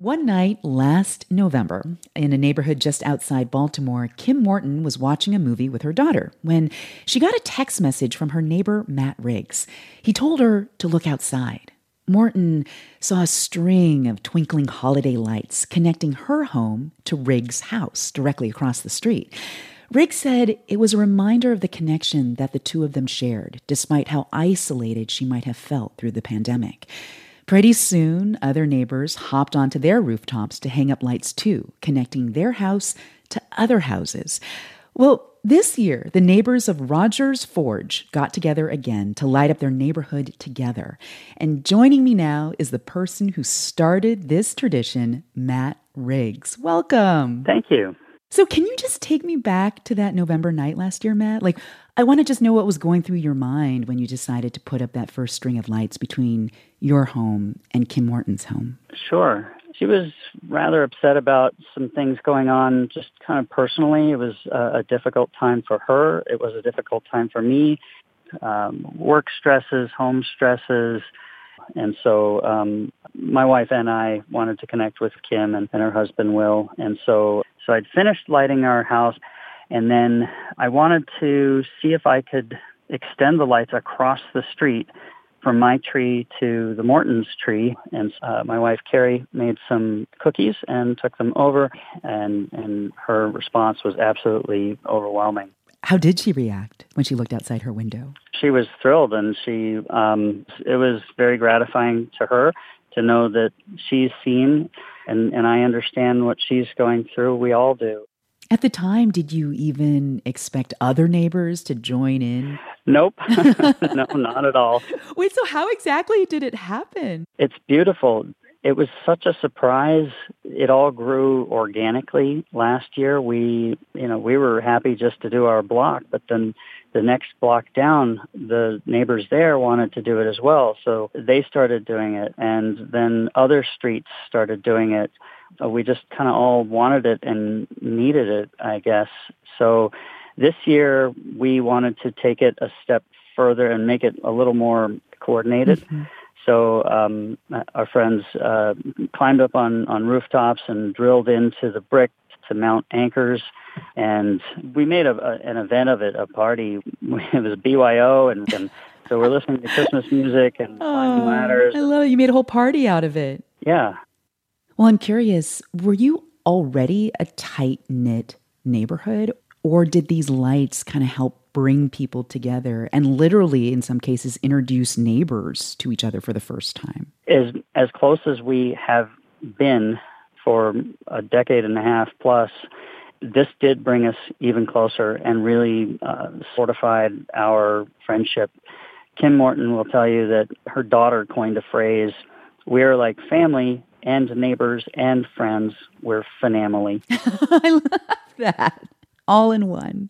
One night last November, in a neighborhood just outside Baltimore, Kim Morton was watching a movie with her daughter when she got a text message from her neighbor, Matt Riggs. He told her to look outside. Morton saw a string of twinkling holiday lights connecting her home to Riggs' house directly across the street. Riggs said it was a reminder of the connection that the two of them shared, despite how isolated she might have felt through the pandemic. Pretty soon, other neighbors hopped onto their rooftops to hang up lights too, connecting their house to other houses. Well, this year, the neighbors of Rogers Forge got together again to light up their neighborhood together. And joining me now is the person who started this tradition, Matt Riggs. Welcome. Thank you. So can you just take me back to that November night last year, Matt? I want to just know what was going through your mind when you decided to put up that first string of lights between your home and Kim Morton's home. Sure. She was rather upset about some things going on just kind of personally. It was a difficult time for her. It was a difficult time for me. Work stresses, home stresses. And so my wife and I wanted to connect with Kim and her husband, Will. And so I'd finished lighting our house, and then I wanted to see if I could extend the lights across the street from my tree to the Morton's tree. And my wife, Carrie, made some cookies and took them over, and her response was absolutely overwhelming. How did she react when she looked outside her window? She was thrilled, and it was very gratifying to her to know that she's seen, and I understand what she's going through. We all do. At the time, did you even expect other neighbors to join in? Nope. No, not at all. Wait, so how exactly did it happen? It's beautiful. It was such a surprise. It all grew organically last year. We were happy just to do our block, but then the next block down, the neighbors there wanted to do it as well. So they started doing it, and then other streets started doing it. We just kind of all wanted it and needed it, I guess. So this year we wanted to take it a step further and make it a little more coordinated. Mm-hmm. So our friends climbed up on rooftops and drilled into the brick to mount anchors, and we made an event of it, a party. It was BYO, and so we're listening to Christmas music and climbing ladders. I love it. You made a whole party out of it. Yeah. Well, I'm curious, were you already a tight-knit neighborhood, or did these lights kind of help bring people together and literally, in some cases, introduce neighbors to each other for the first time? As close as we have been for a decade and a half plus, this did bring us even closer and really fortified our friendship. Kim Morton will tell you that her daughter coined a phrase, "We're like family and neighbors and friends. We're finamily." I love that. All in one.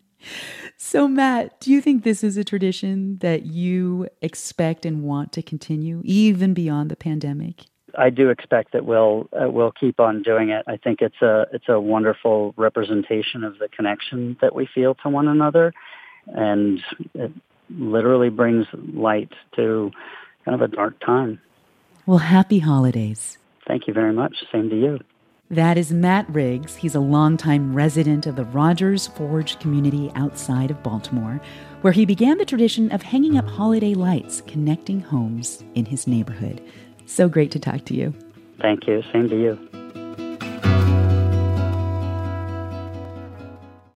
So, Matt, do you think this is a tradition that you expect and want to continue even beyond the pandemic? I do expect that we'll keep on doing it. I think it's a wonderful representation of the connection that we feel to one another, and it literally brings light to kind of a dark time. Well, happy holidays. Thank you very much. Same to you. That is Matt Riggs. He's a longtime resident of the Rogers Forge community outside of Baltimore, where he began the tradition of hanging up holiday lights connecting homes in his neighborhood. So great to talk to you. Thank you. Same to you.